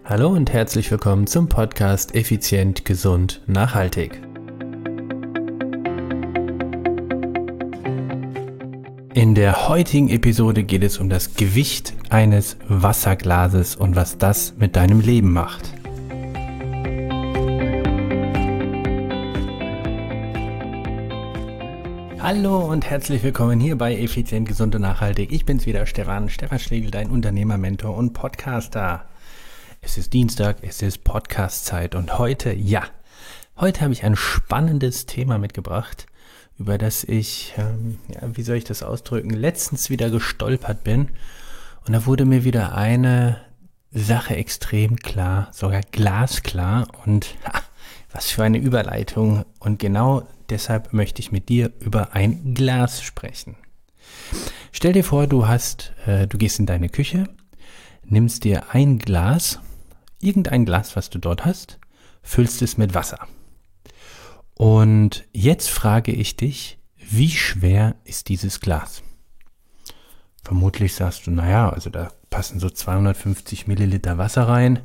Hallo und herzlich willkommen zum Podcast Effizient, Gesund, Nachhaltig. In der heutigen Episode geht es um das Gewicht eines Wasserglases und was das mit deinem Leben macht. Hallo und herzlich willkommen hier bei Effizient, Gesund und Nachhaltig. Ich bin's wieder, Stefan Schlegel, dein Unternehmer-Mentor und Podcaster. Es ist Dienstag, es ist Podcast-Zeit und heute habe ich ein spannendes Thema mitgebracht, über das ich, wie soll ich das ausdrücken, letztens wieder gestolpert bin. Und da wurde mir wieder eine Sache extrem klar, sogar glasklar und was für eine Überleitung. Und genau deshalb möchte ich mit dir über ein Glas sprechen. Stell dir vor, du gehst in deine Küche, nimmst dir ein Glas, irgendein Glas, was du dort hast, füllst es mit Wasser. Und jetzt frage ich dich, wie schwer ist dieses Glas? Vermutlich sagst du, also da passen so 250 Milliliter Wasser rein.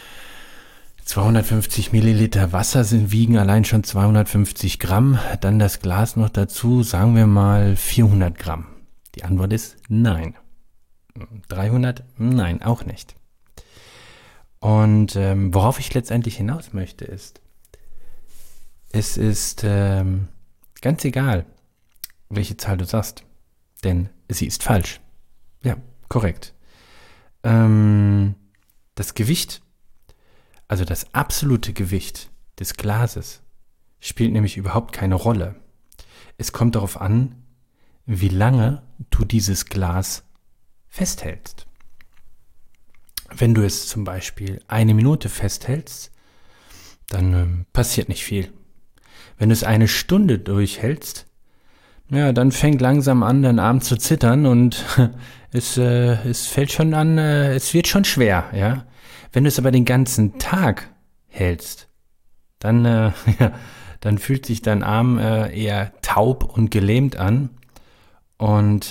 250 Milliliter Wasser wiegen allein schon 250 Gramm. Dann das Glas noch dazu, sagen wir mal 400 Gramm. Die Antwort ist nein. 300? Nein, auch nicht. Und worauf ich letztendlich hinaus möchte ist, es ist ganz egal, welche Zahl du sagst, denn sie ist falsch. Ja, korrekt. Das Gewicht, also das absolute Gewicht des Glases, spielt nämlich überhaupt keine Rolle. Es kommt darauf an, wie lange du dieses Glas festhältst. Wenn du es zum Beispiel 1 Minute festhältst, dann passiert nicht viel. Wenn du es 1 Stunde durchhältst, dann fängt langsam an, dein Arm zu zittern und es fällt schon an, es wird schon schwer, ja. Wenn du es aber den ganzen Tag hältst, dann fühlt sich dein Arm eher taub und gelähmt an. Und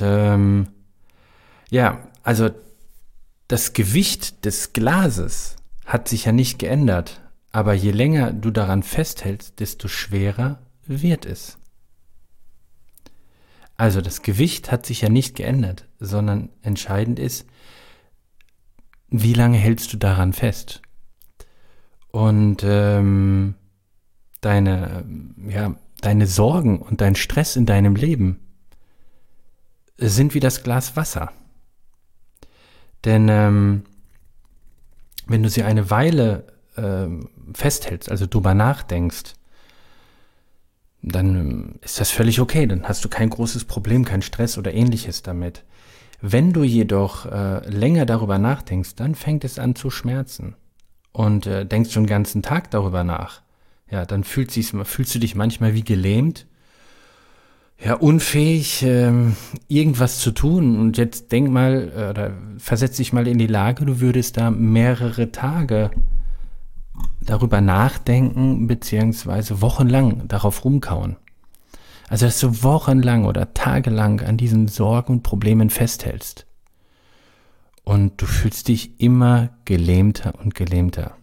also das Gewicht des Glases hat sich ja nicht geändert, aber je länger du daran festhältst, desto schwerer wird es. Also das Gewicht hat sich ja nicht geändert, sondern entscheidend ist, wie lange hältst du daran fest? Und deine Sorgen und dein Stress in deinem Leben sind wie das Glas Wasser. Denn wenn du sie eine Weile festhältst, also drüber nachdenkst, dann ist das völlig okay. Dann hast du kein großes Problem, kein Stress oder ähnliches damit. Wenn du jedoch länger darüber nachdenkst, dann fängt es an zu schmerzen und denkst schon den ganzen Tag darüber nach. Ja, dann fühlst du dich manchmal wie gelähmt, unfähig, irgendwas zu tun. Und jetzt denk mal, oder versetz dich mal in die Lage, du würdest da mehrere Tage darüber nachdenken, beziehungsweise wochenlang darauf rumkauen. Also, dass du wochenlang oder tagelang an diesen Sorgen und Problemen festhältst. Und du fühlst dich immer gelähmter und gelähmter.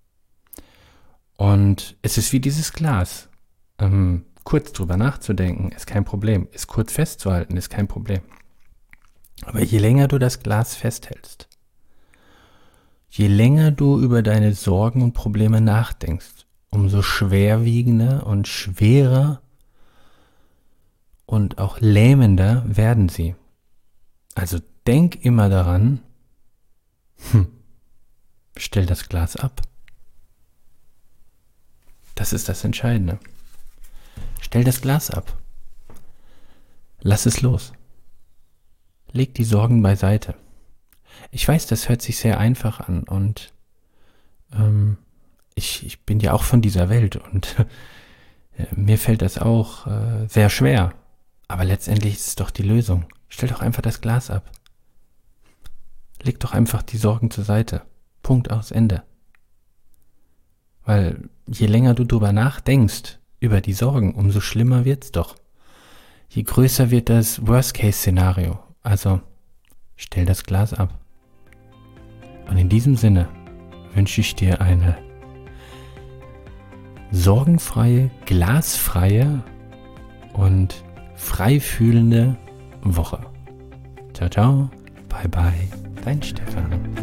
Und es ist wie dieses Glas. Kurz drüber nachzudenken ist kein Problem. Es kurz festzuhalten ist kein Problem. Aber je länger du das Glas festhältst, je länger du über deine Sorgen und Probleme nachdenkst, umso schwerwiegender und schwerer und auch lähmender werden sie. Also denk immer daran, stell das Glas ab. Das ist das Entscheidende. Stell das Glas ab. Lass es los. Leg die Sorgen beiseite. Ich weiß, das hört sich sehr einfach an und ich bin ja auch von dieser Welt und mir fällt das auch sehr schwer. Aber letztendlich ist es doch die Lösung. Stell doch einfach das Glas ab. Leg doch einfach die Sorgen zur Seite. Punkt, aus, Ende. Weil je länger du drüber nachdenkst, über die Sorgen, umso schlimmer wird's doch. Je größer wird das Worst-Case-Szenario. Also, stell das Glas ab. Und in diesem Sinne wünsche ich dir eine sorgenfreie, glasfreie und frei fühlende Woche. Ciao, ciao, bye, bye, dein Stefan.